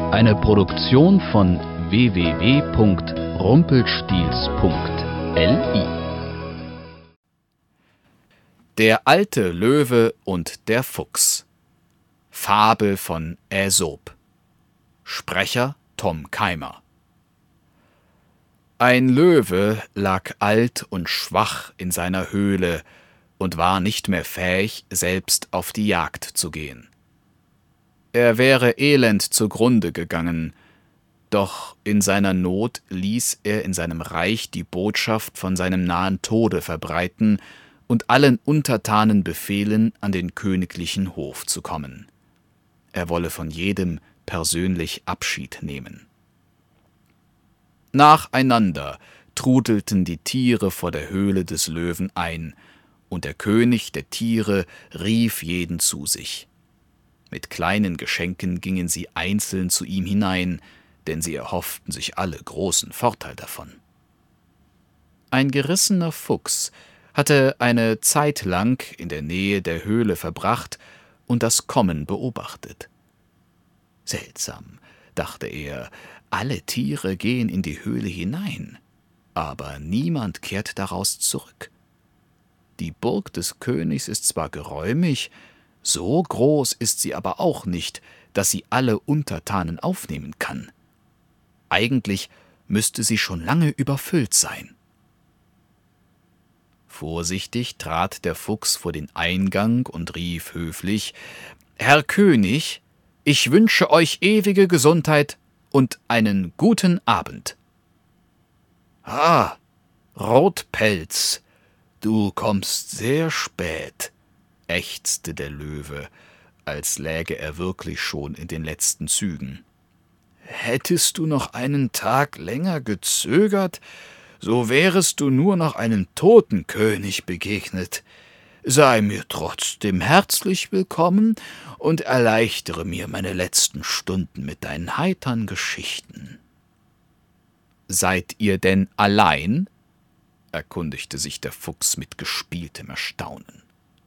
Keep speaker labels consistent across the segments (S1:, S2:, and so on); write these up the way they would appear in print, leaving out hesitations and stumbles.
S1: Eine Produktion von www.rumpelstilzchen.li.
S2: Der alte Löwe und der Fuchs. Fabel von Aesop. Sprecher Tom Keimer. Ein Löwe lag alt und schwach in seiner Höhle und war nicht mehr fähig, selbst auf die Jagd zu gehen. Er wäre elend zugrunde gegangen, doch in seiner Not ließ er in seinem Reich die Botschaft von seinem nahen Tode verbreiten und allen Untertanen befehlen, an den königlichen Hof zu kommen. Er wolle von jedem persönlich Abschied nehmen. Nacheinander trudelten die Tiere vor der Höhle des Löwen ein, und der König der Tiere rief jeden zu sich. Mit kleinen Geschenken gingen sie einzeln zu ihm hinein, denn sie erhofften sich alle großen Vorteil davon. Ein gerissener Fuchs hatte eine Zeit lang in der Nähe der Höhle verbracht und das Kommen beobachtet. Seltsam, dachte er, alle Tiere gehen in die Höhle hinein, aber niemand kehrt daraus zurück. Die Burg des Königs ist zwar geräumig, so groß ist sie aber auch nicht, dass sie alle Untertanen aufnehmen kann. Eigentlich müsste sie schon lange überfüllt sein. Vorsichtig trat der Fuchs vor den Eingang und rief höflich: »Herr König, ich wünsche euch ewige Gesundheit und einen guten Abend.« »Ah, Rotpelz, du kommst sehr spät«, ächzte der Löwe, als läge er wirklich schon in den letzten Zügen. »Hättest du noch einen Tag länger gezögert, so wärest du nur noch einem toten König begegnet. Sei mir trotzdem herzlich willkommen und erleichtere mir meine letzten Stunden mit deinen heitern Geschichten.« »Seid ihr denn allein?« erkundigte sich der Fuchs mit gespieltem Erstaunen.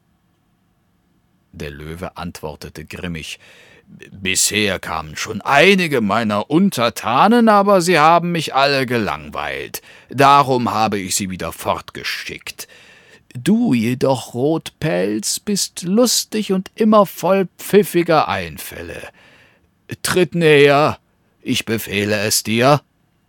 S2: Der Löwe antwortete grimmig: »Bisher kamen schon einige meiner Untertanen, aber sie haben mich alle gelangweilt. Darum habe ich sie wieder fortgeschickt. Du jedoch, Rotpelz, bist lustig und immer voll pfiffiger Einfälle. Tritt näher, ich befehle es dir.«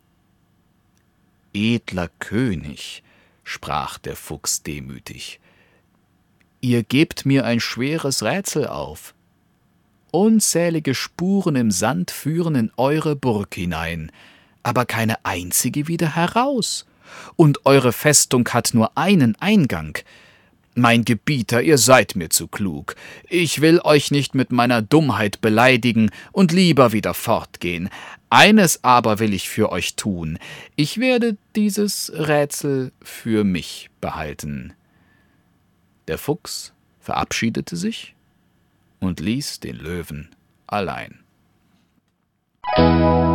S2: »Edler König«, sprach der Fuchs demütig, »ihr gebt mir ein schweres Rätsel auf. Unzählige Spuren im Sand führen in eure Burg hinein, aber keine einzige wieder heraus. Und eure Festung hat nur einen Eingang. Mein Gebieter, ihr seid mir zu klug. Ich will euch nicht mit meiner Dummheit beleidigen und lieber wieder fortgehen. Eines aber will ich für euch tun. Ich werde dieses Rätsel für mich behalten.« Der Fuchs verabschiedete sich und ließ den Löwen allein.